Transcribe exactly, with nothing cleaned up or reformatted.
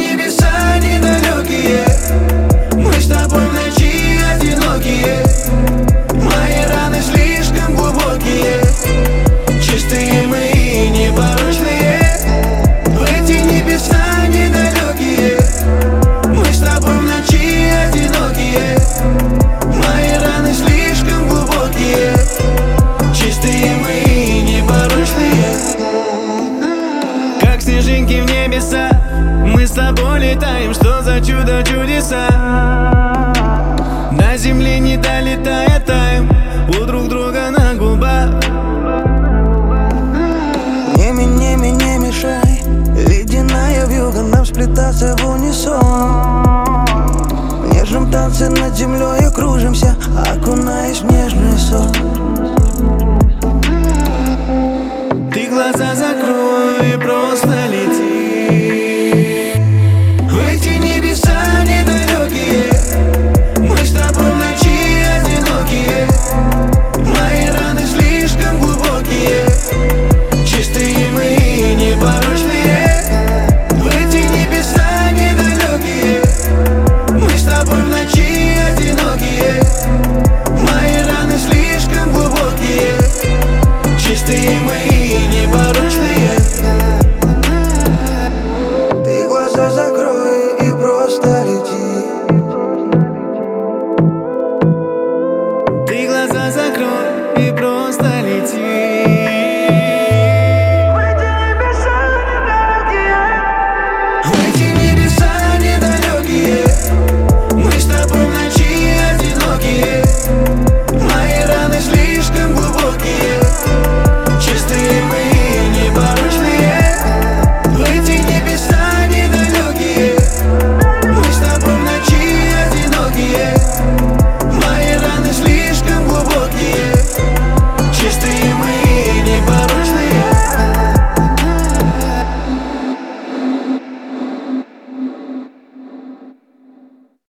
небеса недалекие, мы с тобой в ночи одинокие. Мои раны слишком глубокие, чистые мы и непорочные. В эти небеса недалекие, мы с тобой в ночи одинокие. Мои раны слишком глубокие, чистые мы и непорочные. Как снежинки в небеса, мы с тобой летаем. Что за чудо, чудеса? На земле не долетая таем у друг друга на губах. Не, не, не, не мешай, ледяная вьюга, нам сплетаться в унисон. В нежном танце над землей кружимся, окунаясь в нежный сон. Ты глаза закрой и просто лети.